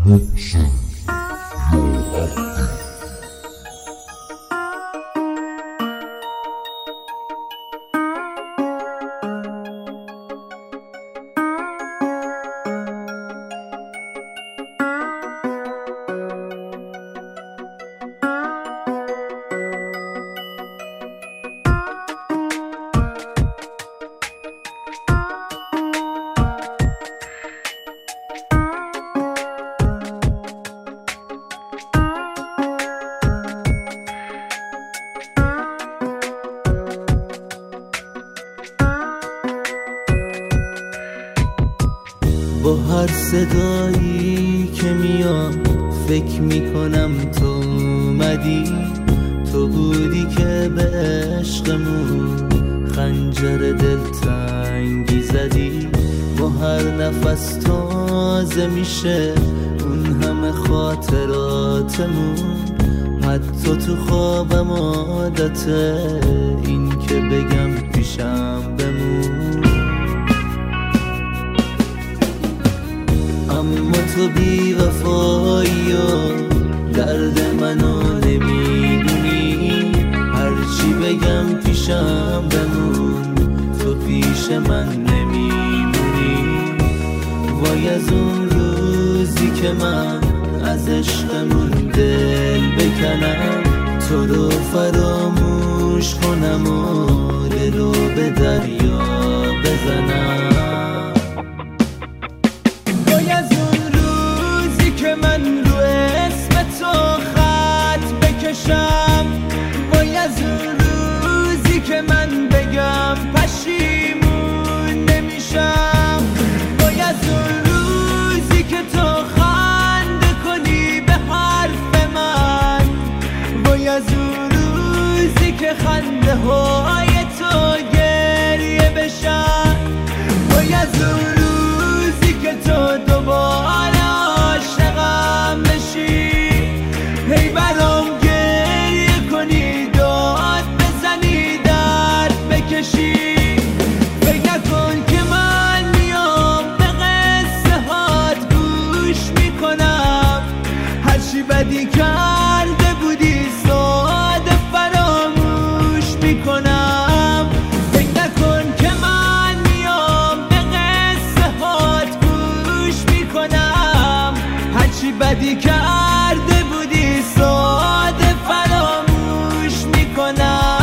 محسن یا عبدی. با هر صدایی که میاد فکر میکنم تو اومدی، تو بودی که به عشقمون خنجر دلتنگی زدی. با هر نفس تازه میشه اون همه خاطراتمون، حتی تو خوابم عادته این که بگم پیشم بمون. اما تو بی وفایی و درد منو نمیدونی، هرچی بگم پیشم بمون تو پیش من نمیمونی. وای از اون روزی که من از عشقمون دل بکنم، تو رو فراموش کنم و دل رو به دریا بزنم. من رو اسم تو خط بکشم، وای از اون روزی که من بگم پشیمون نمیشم. وای از اون روزی که تو خنده کنی به حرف من، وای از اون روزی که خنده های تو گریه بشن. وای از اون روزی که تو دوباره هی برام گریه کنی، داد بزنی، درد بکشی. فکر نکن که من میام به قصه هات گوش میکنم، هرچی بدی کرده بودی ساده فراموش میکنم. فکر نکن که من میام به قصه هات گوش میکنم، هرچی بدی کرده بودی ساده فراموش میکنم.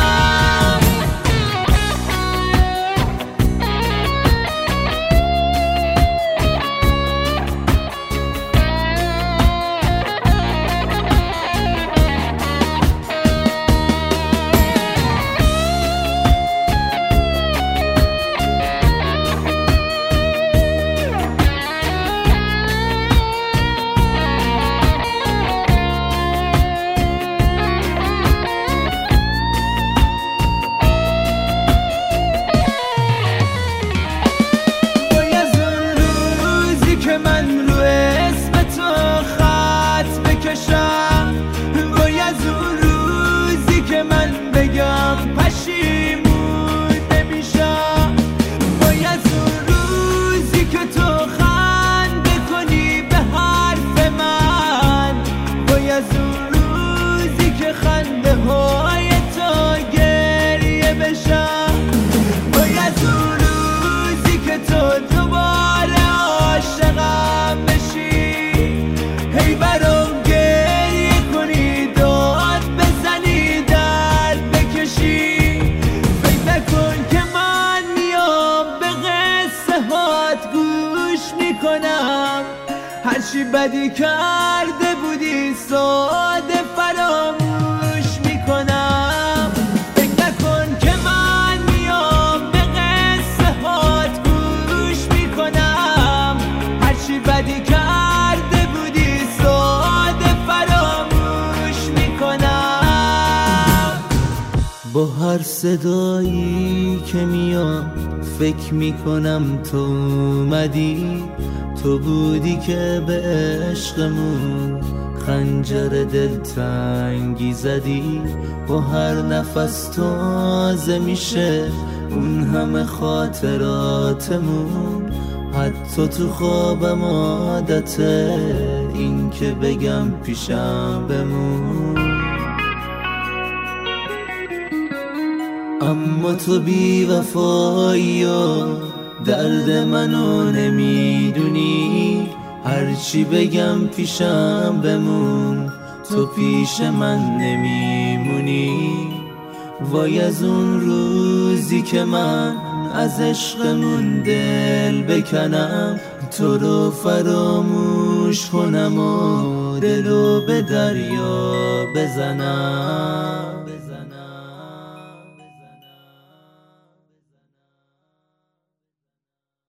من رو اسم تو خط بکشم، وای از اون روزی که من بگم پشیمون نمیشم. وای از اون روزی که تو خنده کنی به حرف من، وای از اون روزی که خنده های تو گریه بشن. وای از اون روزی که تو دوباره عاشقم بشی، هی برام گریه کنی، داد بزنی، درد بکشی. فکر نکن که من میام به قصه هات گوش میکنم، هرچی بدی کرده بودی ساده فراموش میکنم. فکر نکن که من میام به قصه هات گوش میکنم، هرچی بدی کرده بودی ساده فراموش میکنم. با هر صدایی که میاد فکر میکنم تو اومدی، تو بودی که به عشقمون خنجر دلتنگی زدی. با هر نفس تازه میشه اون همه خاطراتمون، حتی تو خوابم عادته این که بگم پیشم بمون. اما تو بی وفایی و درد منو نمیدونی، هرچی بگم پیشم بمون تو پیش من نمیمونی. وای از اون روزی که من از عشقمون دل بکنم، تو رو فراموش کنم و دلو به دریا بزنم.